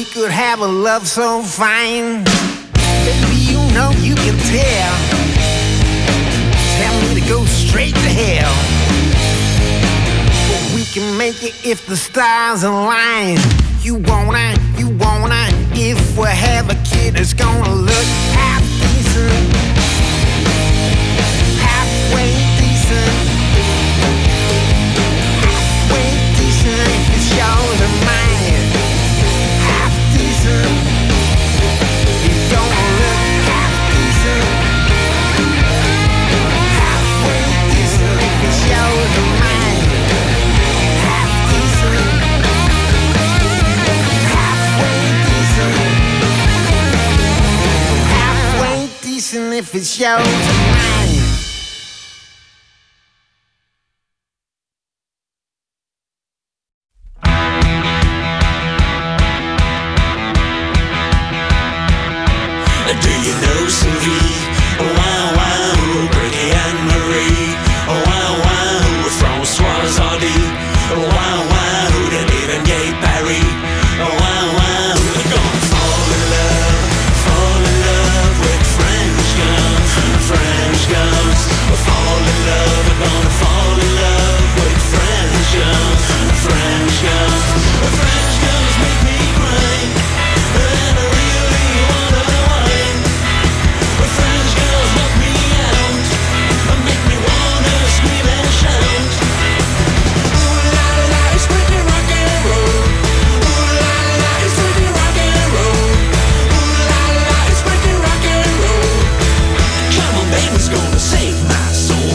we could have a love so fine. Baby, you know you can tell. Tell me to go straight to hell. But we can make it if the stars align. You wanna, if we have a kid that's gonna look half decent, halfway decent, halfway decent if it's yours or mine. Half decent, you're gonna look half decent, halfway decent if it's yours or mine. Half decent, halfway decent, halfway decent if it's yours or mine. Do you know Sylvie? Wow, wow, Bertie and Marie. Wow, wow, Françoise Hardy. Wow, wow, Denise and Gay Paris. Wow, wow, they're gonna fall in love with French girls. French girls fall in love. They're gonna fall in love with French girls. French girls. French girls make me cry, and I really wanna whine. French girls knock me out, make me wanna scream and shout. Ooh la la, it's pretty rock and roll. Ooh la la, it's pretty rock and roll. Ooh la la, it's pretty rock and roll. Come on, baby's gonna save my soul.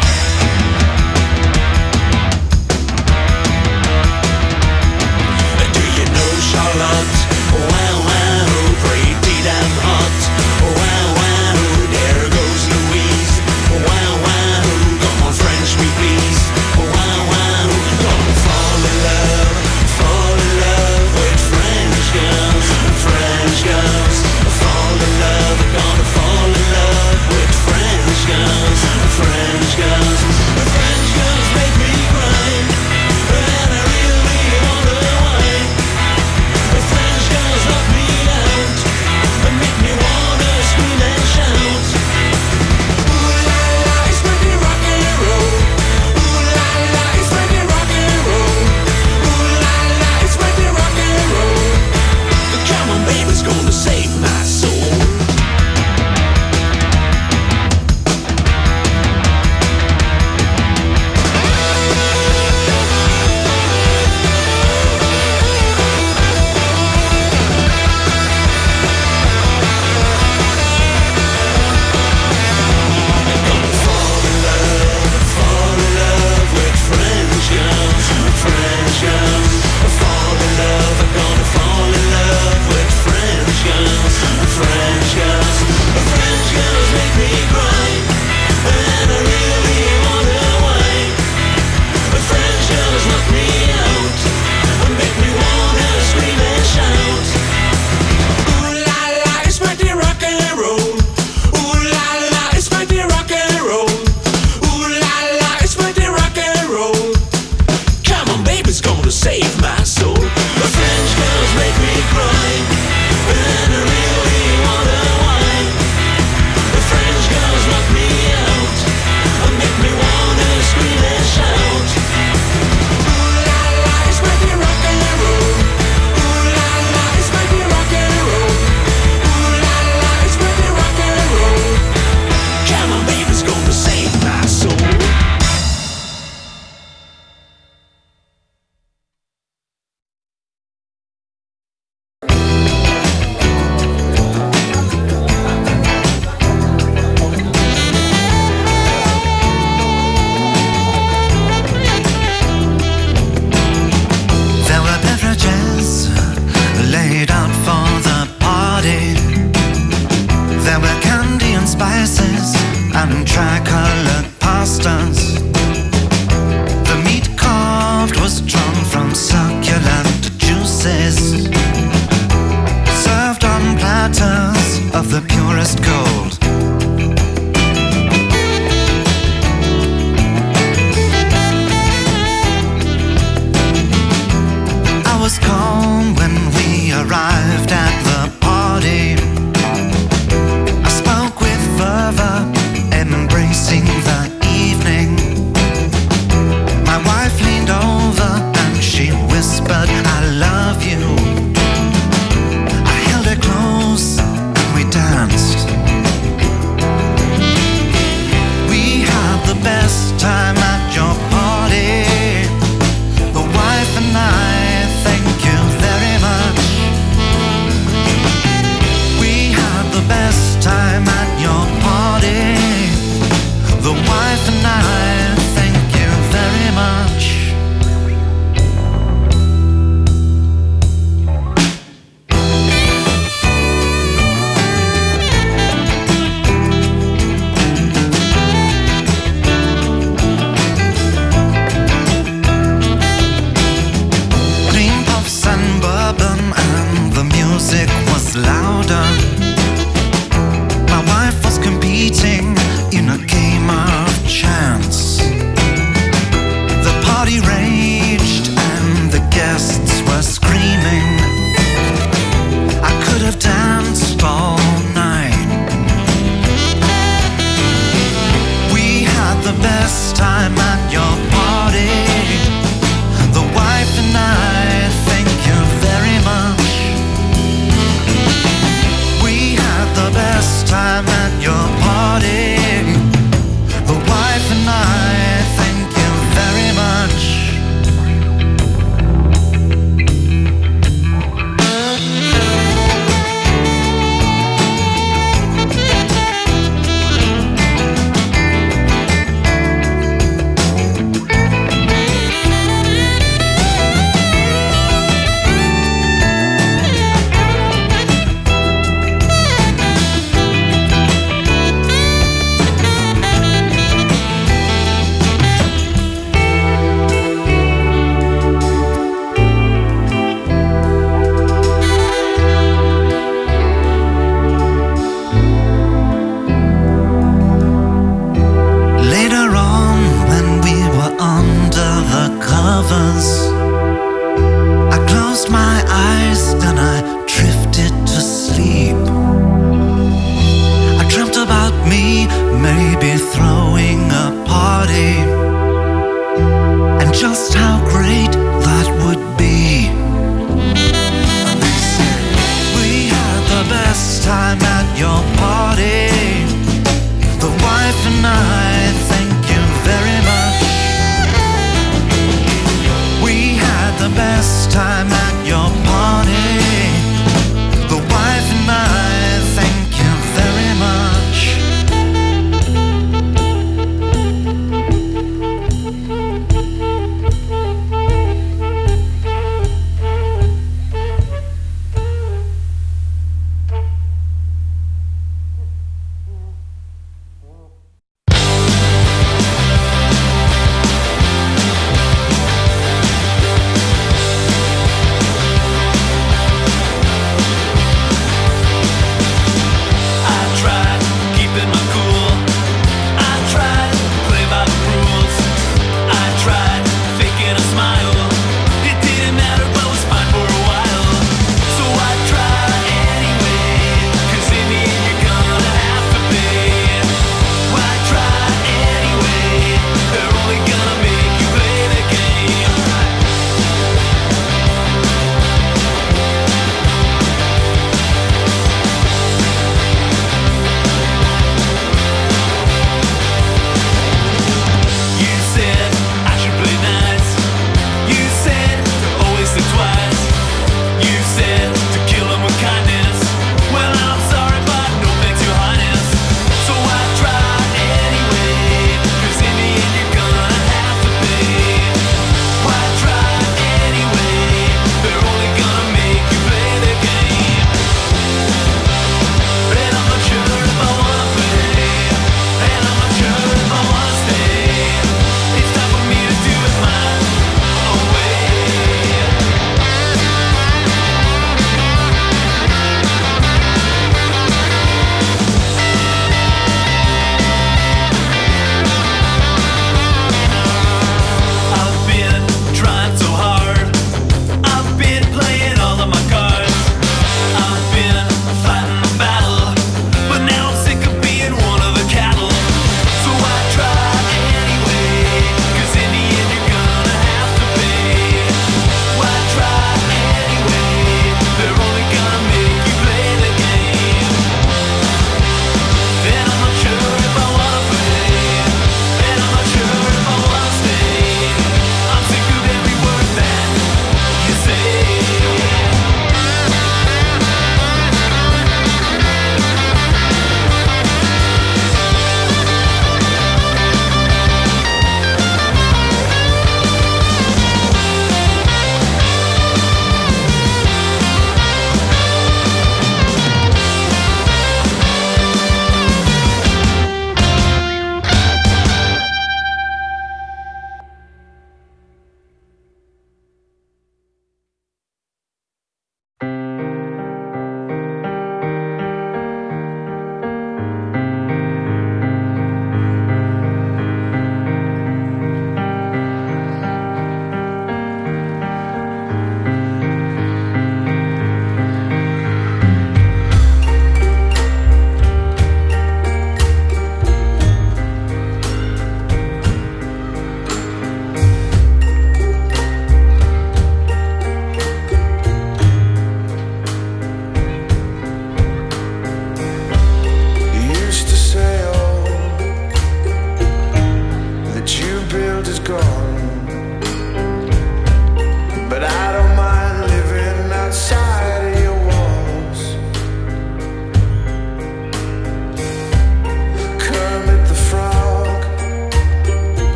Do you know Charlotte? Wow, wow, pretty damn hot. Wow, wow, there goes Louise. Wow, wow, come on, French me please. Wow, wow, gonna fall in love with French girls. French girls fall in love, gonna fall in love with French girls. French girls, French girls make me cry, and I really wanna whine. French girls knock me out, make me wanna scream and shout. Ooh la la, it's pretty rock and roll. Ooh la la, it's pretty rock and roll. Ooh la la, it's pretty rock and roll. Come on, baby's gonna save my soul. Fall in love with French girls. French girls fall in love, gonna fall in love with French girls. French girls, French girls make me cry, and I really wanna whine. French girls knock me out, make me wanna scream and shout. Ooh la la, it's pretty rock and roll. Ooh la la, it's pretty rock and roll. Ooh la la, it's pretty rock and roll. Come on, baby's gonna save my soul. French girls make me cry, and I really wanna whine. French girls knock me out, make me wanna scream and shout. Ooh la la, it's pretty rock and roll. Ooh la la, it's pretty rock and roll. Ooh la la, it's pretty rock and roll. Come on, baby's gonna save my soul. There were beverages laid out for the party. There were candy and spices and tricolored pastas. The meat carved was drawn from succulent juices, served on platters of the purest gold. was calm when we arrived. time at your party. The wife and I thank you very much. We had the best time at your party. The wife and I thank you very much.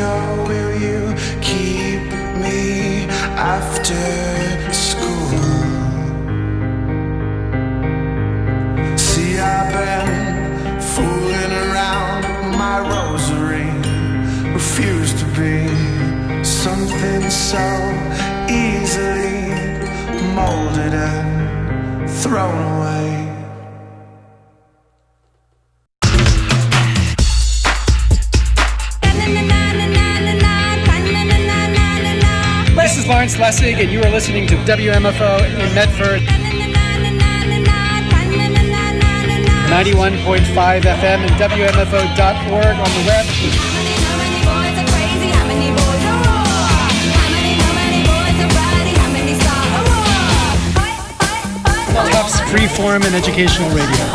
know, will you keep me after school? See, I've been fooling around my rosary, refused to be something so easily molded and thrown away. This is Lawrence Lessig, and you are listening to WMFO in Medford. 91.5 FM and WMFO.org on the web. Tufts Freeform and Educational Radio.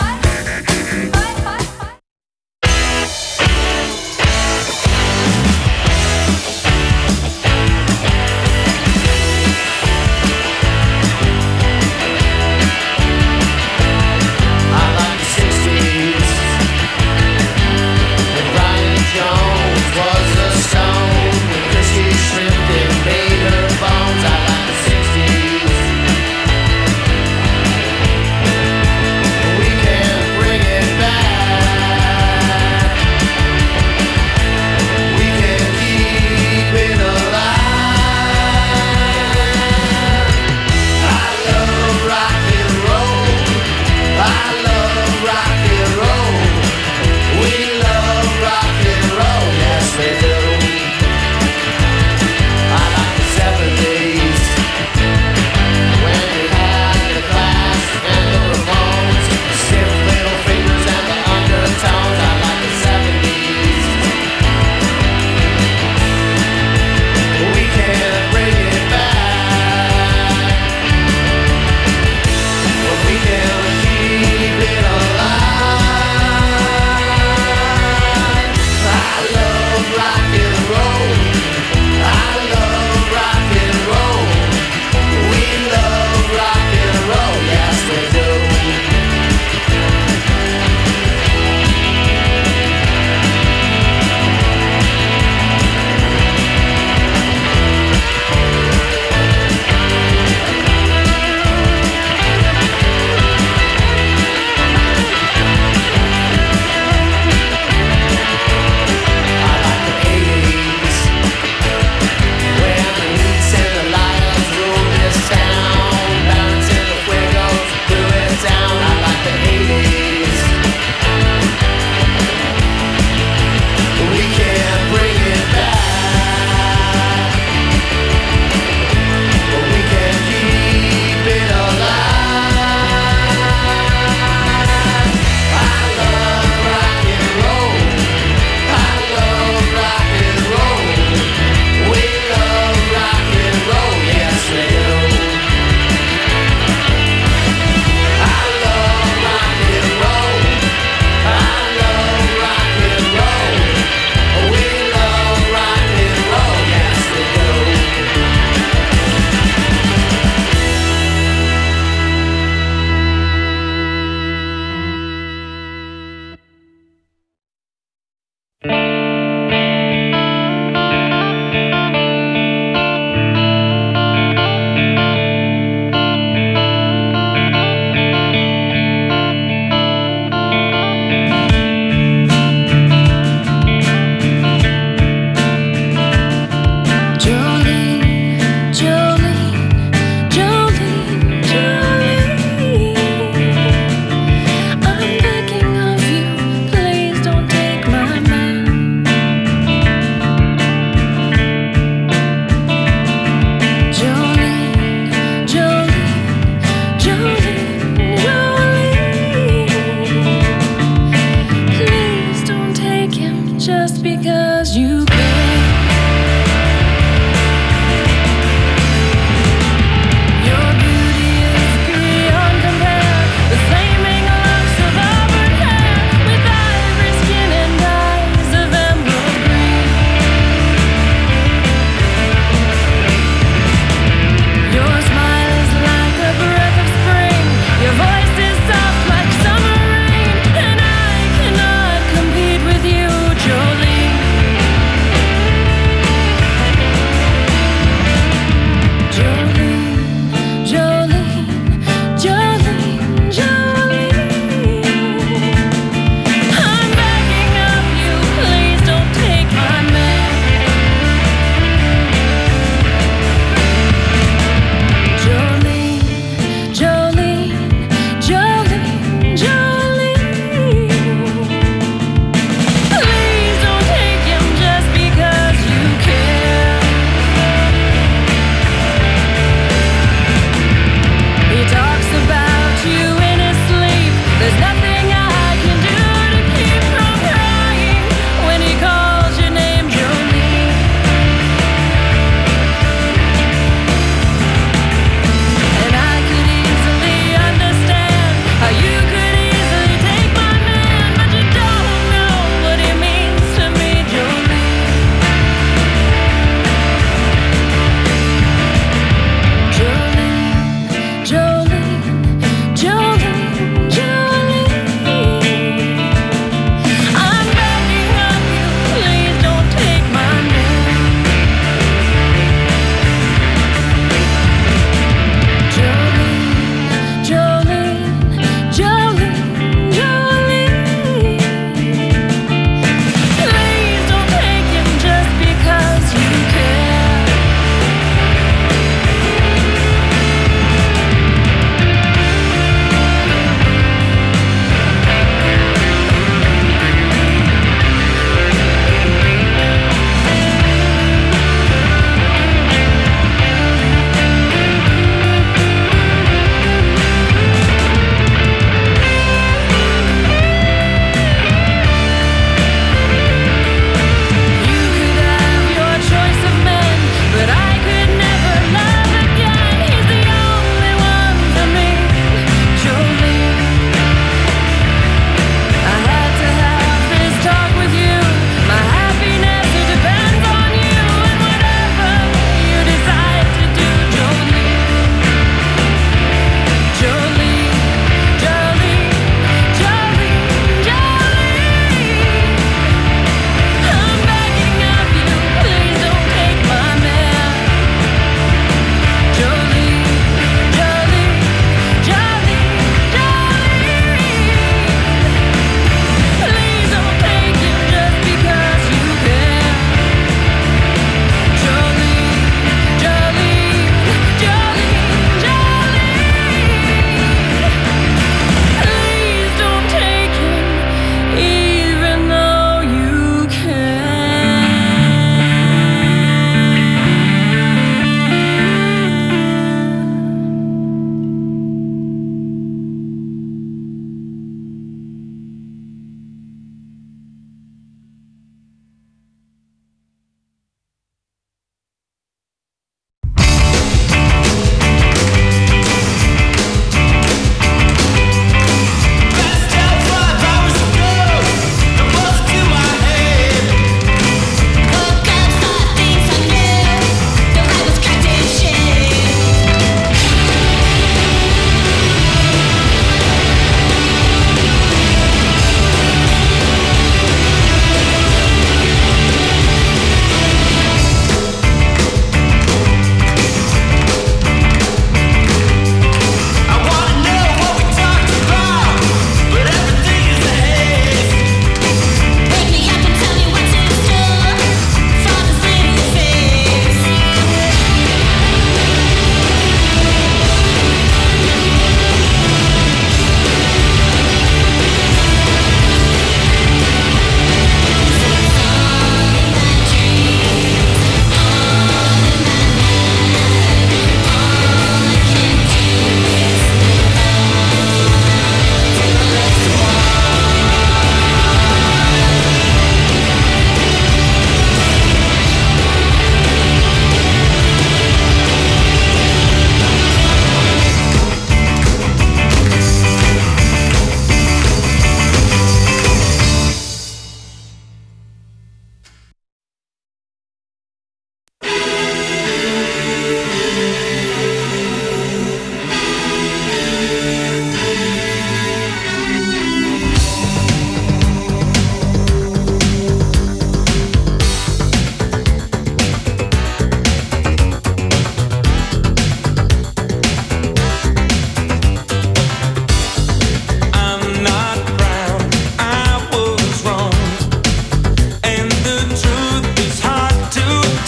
We can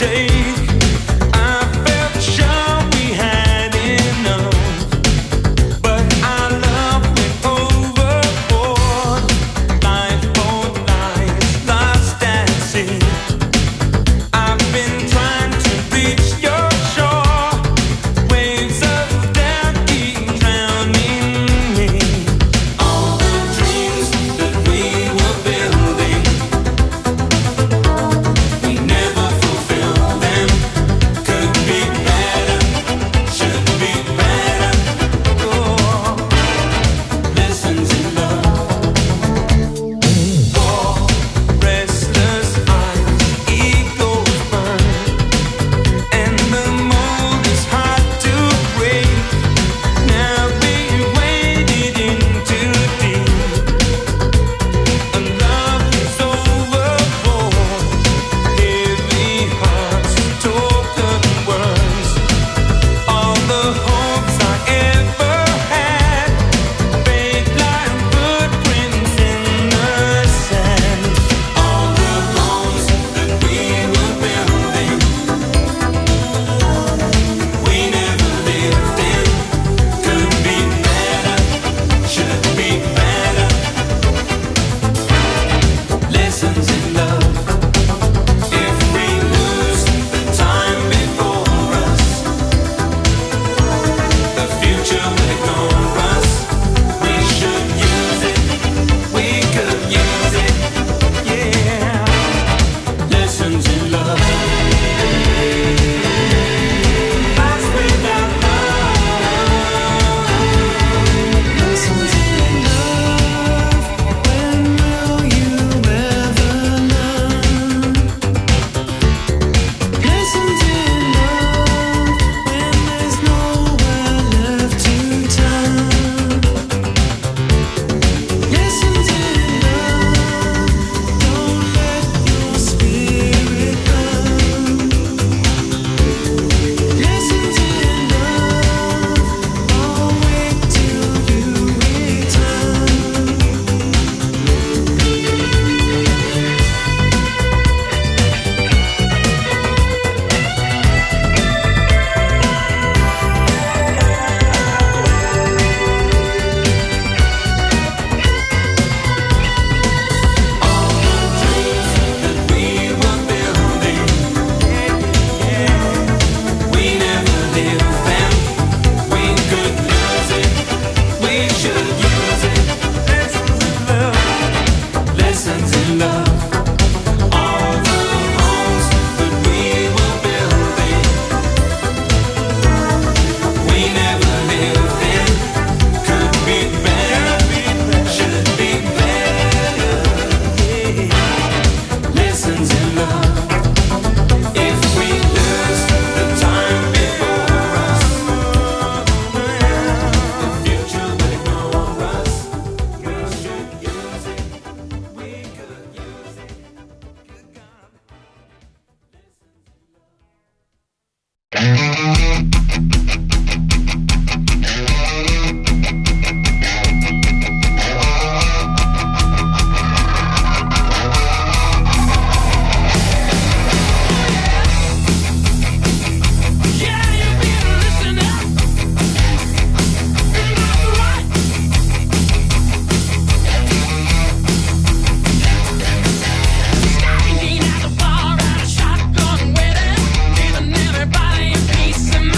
Everybody in peace and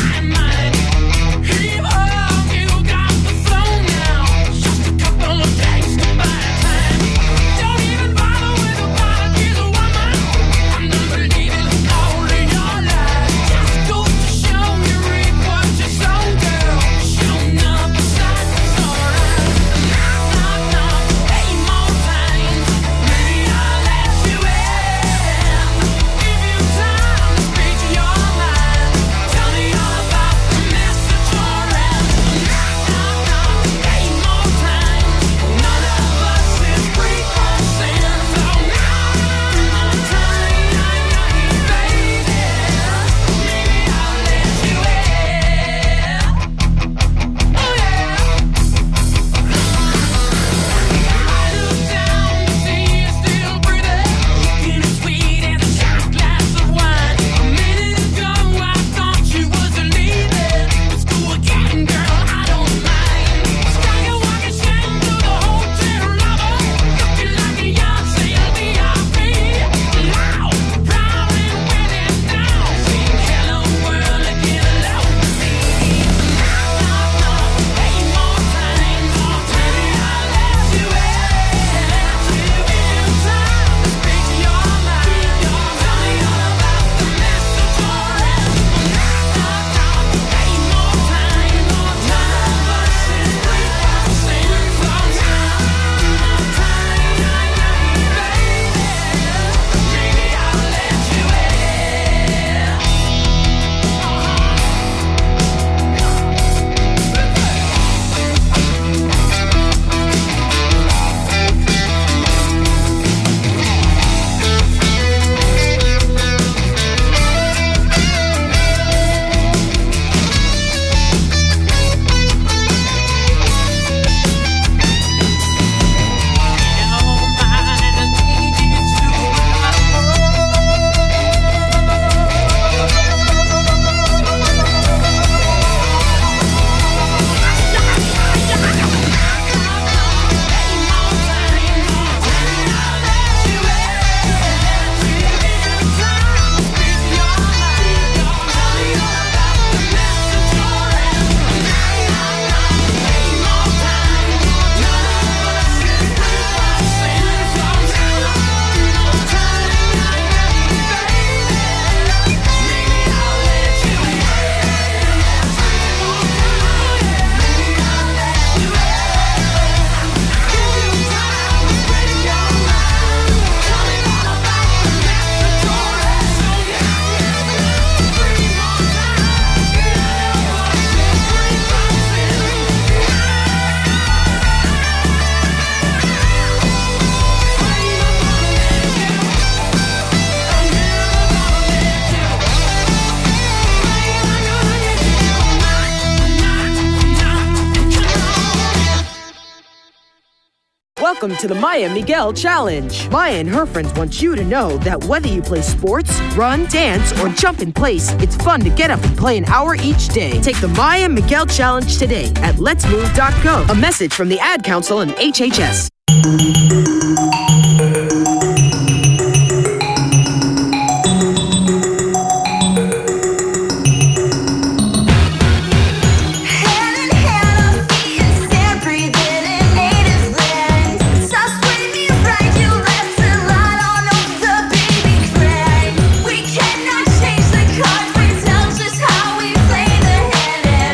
Welcome to the Maya Miguel Challenge. Maya and her friends want you to know that whether you play sports, run, dance, or jump in place, it's fun to get up and play an hour each day. Take the Maya Miguel Challenge today at letsmove.gov. A message from the Ad Council and HHS.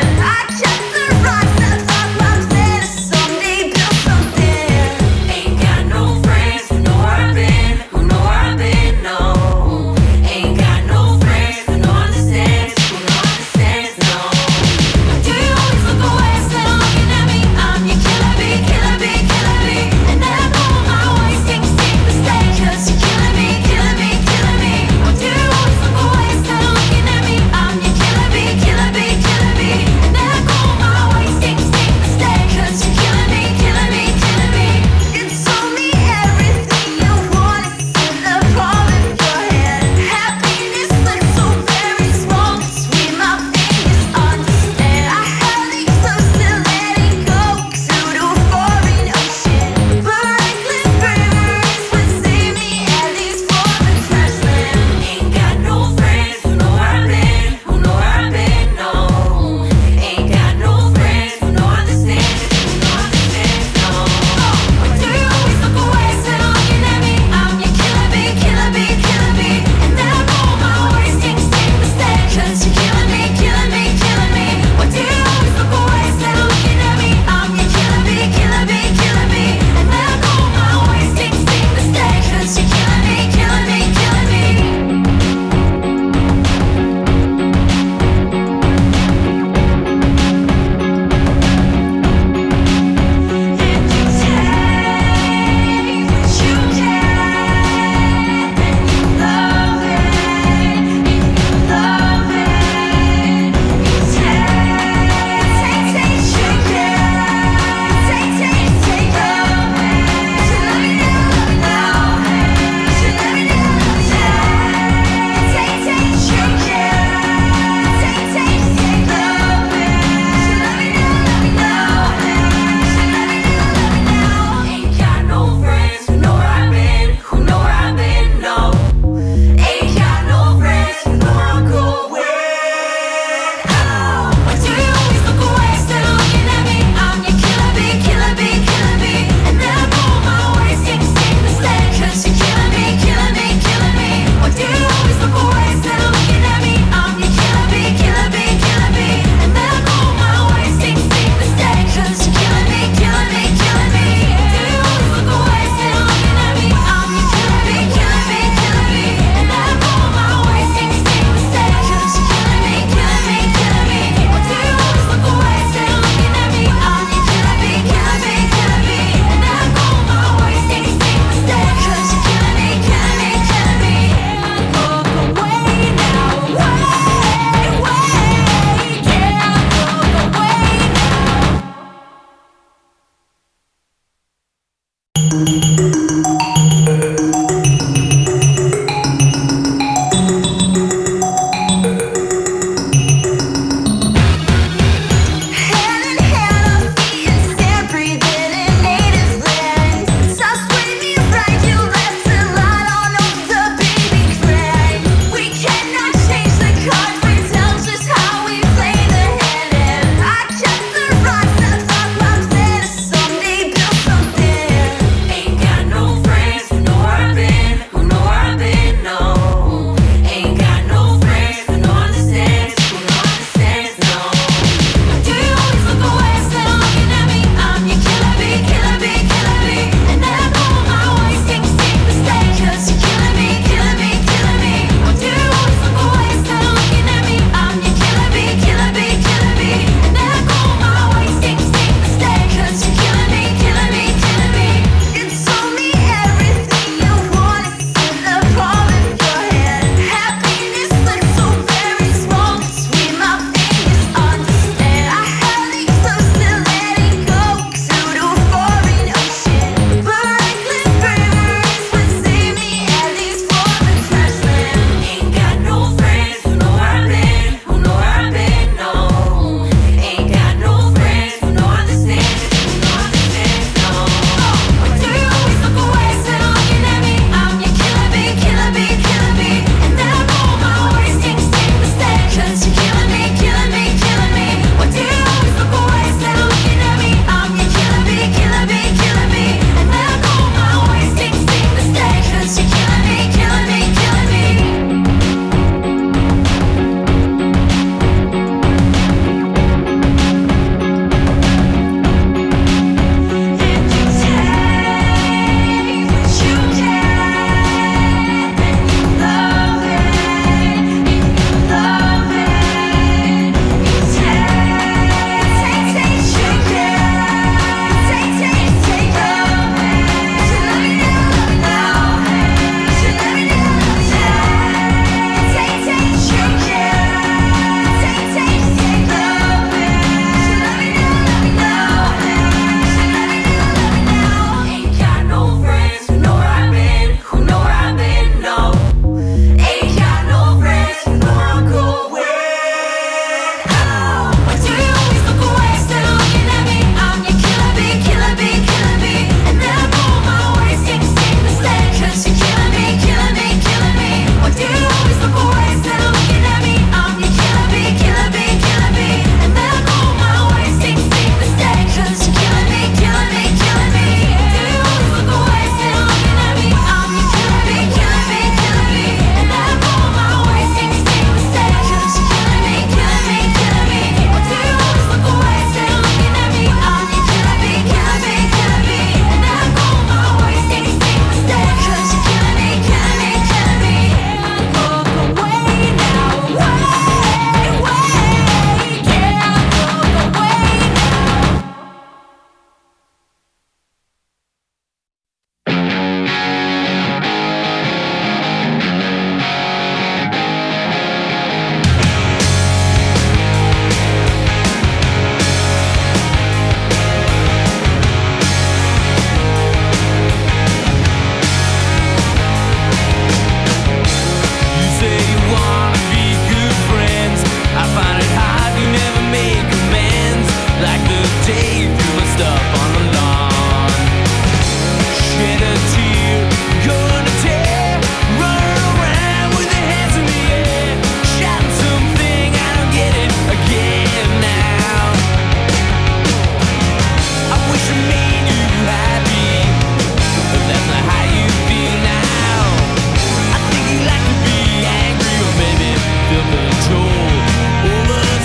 Ain't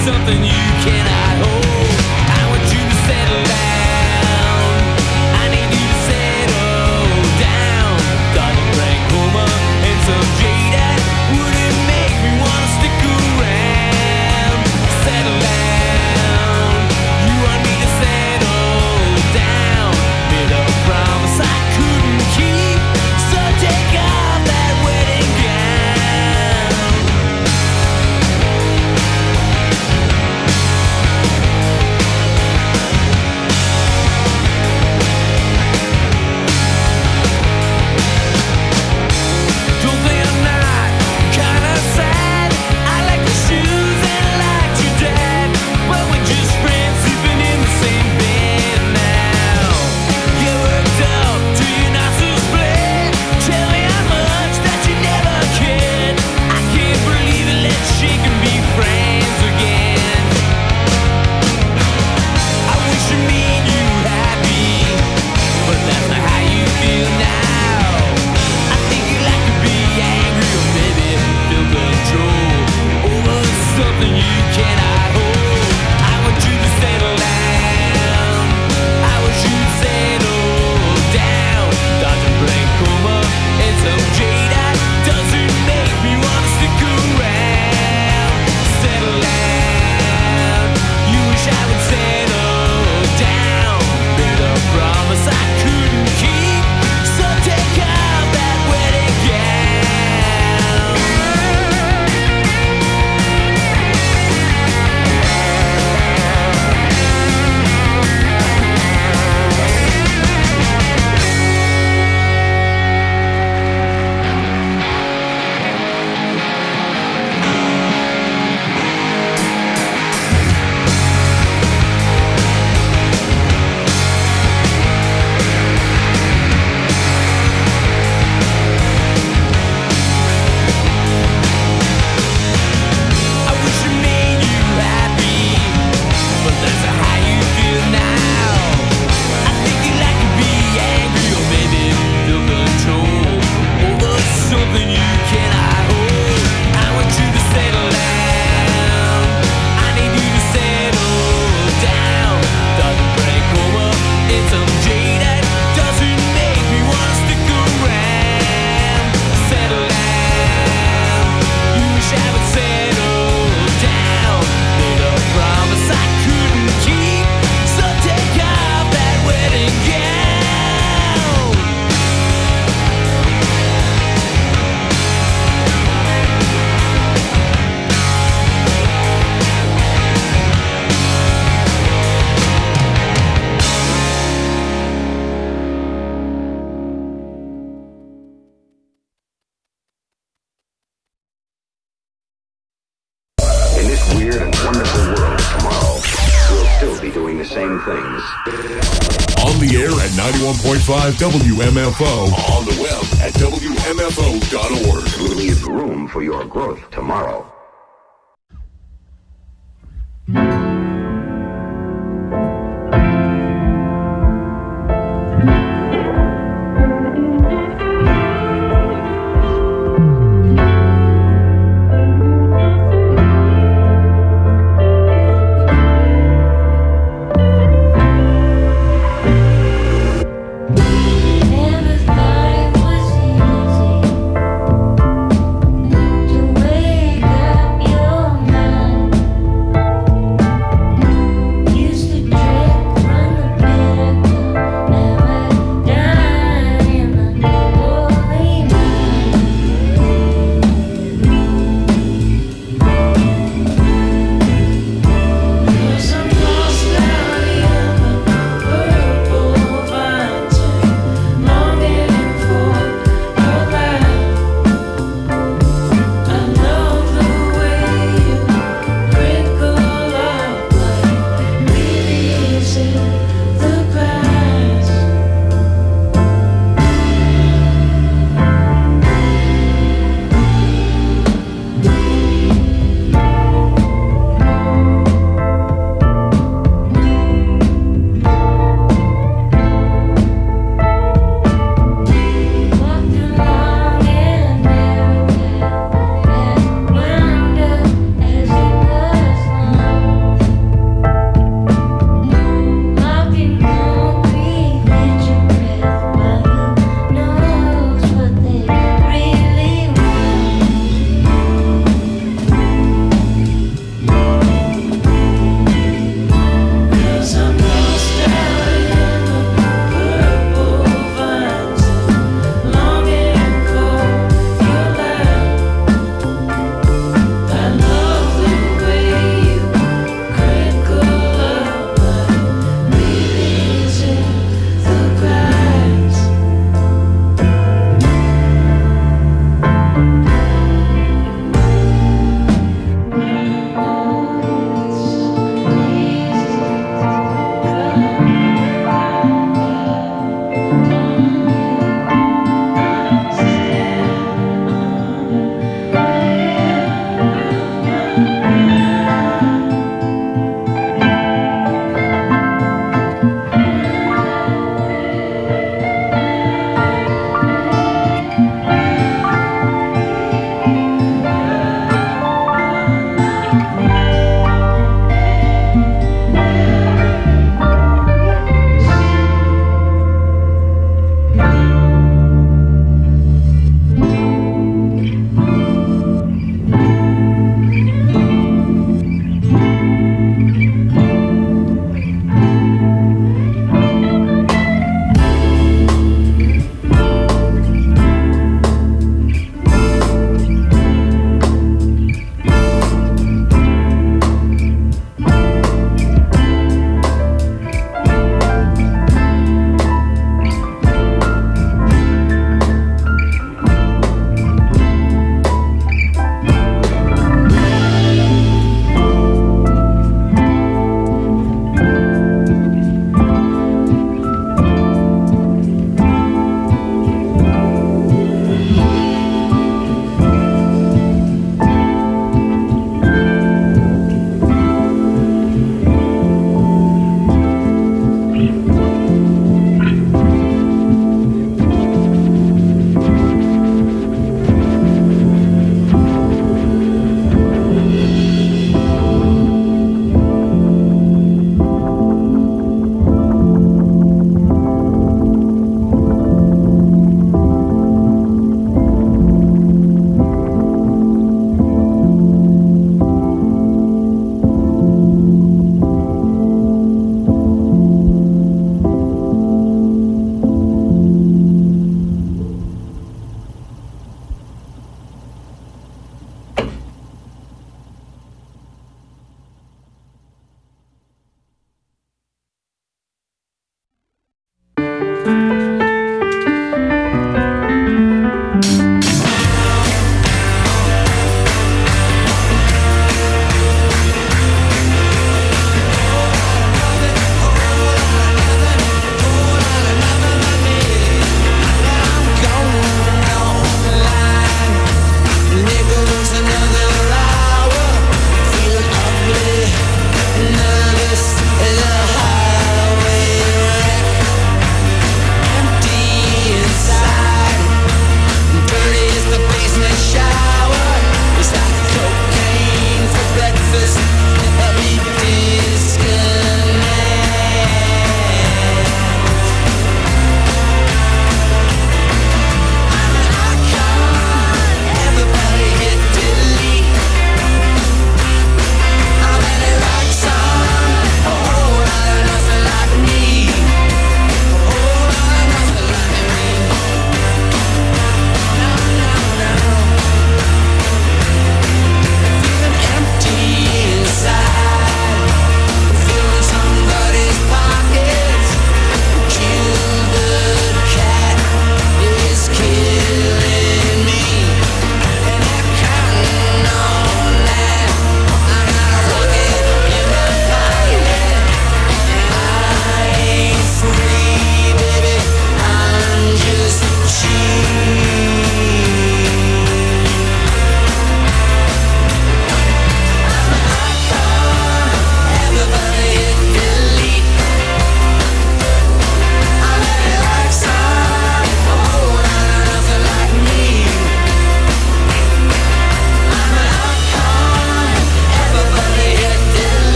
something you cannot hold. I want you to settle down. I need you to settle down. Dodging blank coma and some jade that wouldn't make me wanna stick around. Settle down. You want me to settle down. Made a promise I couldn't keep, so take off that wedding gown. Don't think I'm not kinda sad. I like the shoes and I like your dad, but we're just friends sleeping in the same bed now. Get worked up to your nostrils split. Tell me how much that you never cared. I can't believe it. Let's shake and be friends again. I wish you made you happy, but that's not how you feel now. I think you like to be angry or maybe feel control over something you cannot hold. I want you to settle down. I want you to settle down. Dodging blank coma and some jade that doesn't make me wanna stick around. Settle down. You wish I would settle down. Made a promise I couldn't keep, so take off that wedding gown. I wish you made you happy, but that's not how you feel now. I think you like to be angry or maybe feel control over something you cannot hold. I want you to settle down. I need you to settle down. Dodging blank coma and some jade that doesn't make me wanna stick around. Settle down. You wish I would settle down. Made a promise I couldn't keep, so take off that wedding gown. In this weird and wonderful world of tomorrow, we'll still be doing the same things. On the air at 91.5 WMFO. On the web at WMFO.org. We'll leave room for your growth tomorrow. Never thought it was easy to wake up.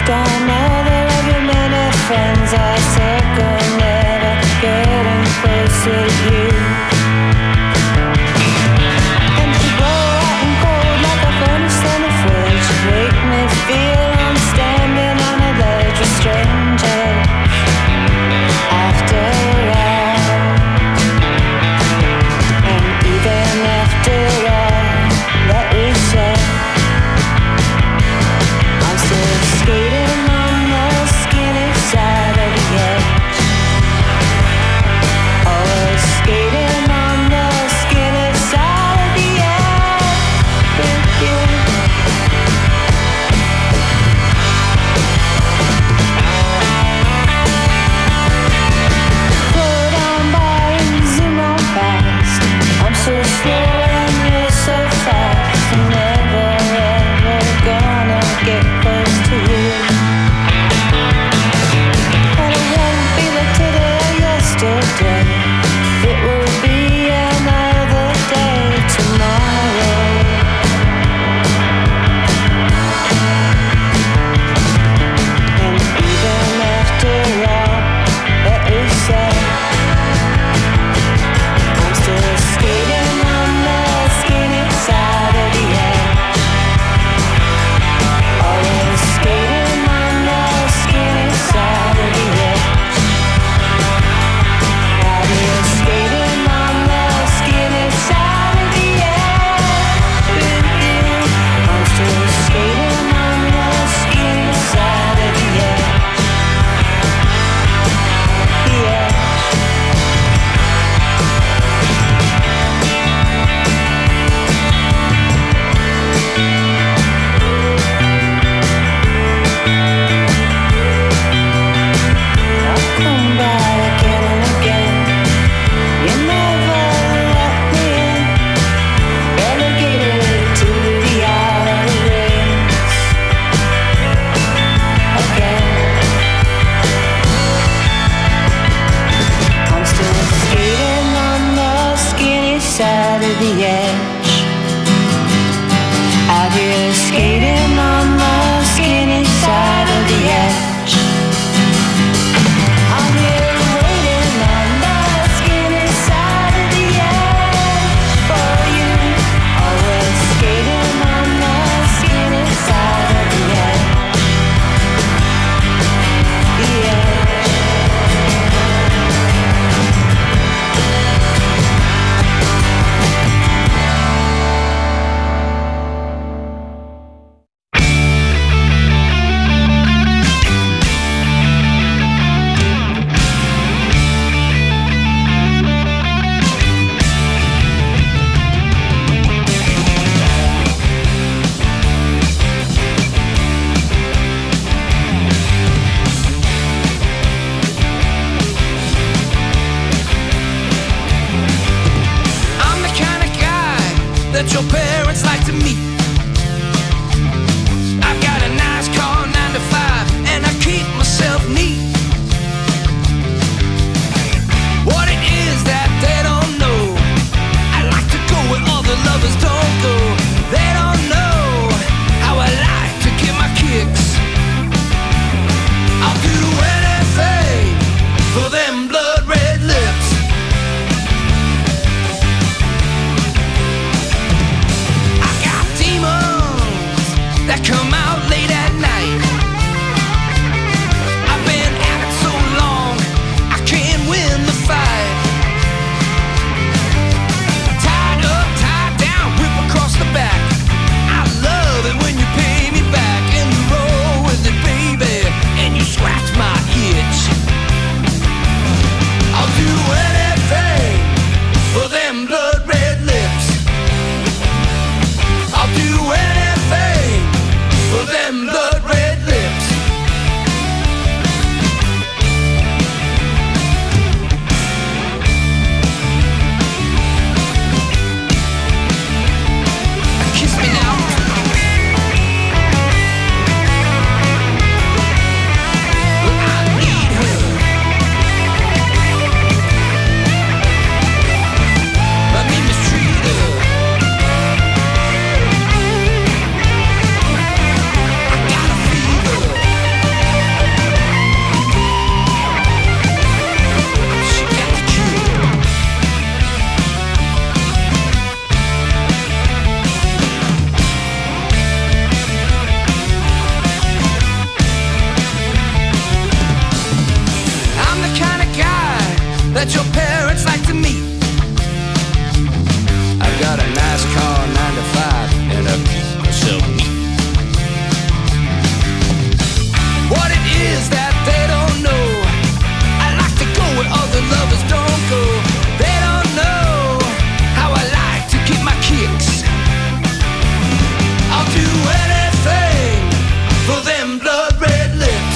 don't know that every minute friends are circle, never getting closer to you. And you blow hot and cold like a furnace in the fridge. You make me feel I'm standing on a ledge with strangers. After all, and even after all that we said, I'm still skating on the skinny side of the edge. Always skating on the skinny side of the edge with you. Put on buttons in my past. I'm so slow and you're so fast. I'm never ever gonna get close to you. And it won't be like today or yesterday. It will be another day tomorrow. And even after all that we said, I'm still skating on the skinny side of the edge. Always skating on the skinny side of the edge. Out here skating on the skinny side of the edge with you. I'm still skating on the skinny side of the edge. The edge. I'll come by again and again. You never let me in. Relegated to the outer rings again. I'm still skating on the skinny side of the edge. Out here skating on the skinny side of the edge. I'm here waiting on the skinny side of the edge for you. Always skating on the skinny side of the edge. The edge. I'm the kind of guy that your parents like to meet. I've got a nice car, 9 to 5, and I keep myself neat. What it is that they don't know, I like to go where other lovers don't go. They don't know how I like to get my kicks. I'll do anything for them blood red lips. that your parents like to meet. I've got a nice car, 9 to 5, and I keep myself neat. What it is that they don't know, I like to go where other lovers don't go. They don't know how I like to get my kicks. I'll do anything for them blood red lips.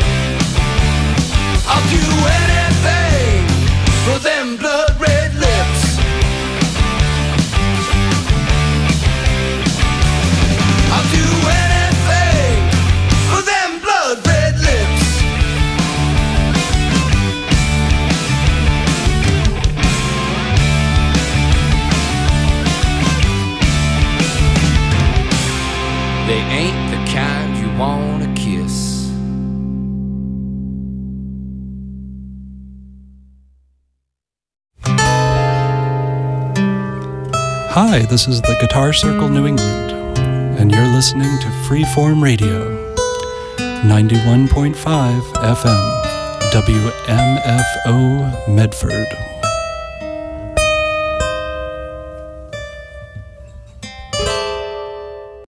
I'll do anything for them blood red lips. I'll do anything for them blood red lips. They ain't the kind you wanna kiss. Hi, this is the Guitar Circle New England, and you're listening to Freeform Radio, 91.5 FM, WMFO Medford.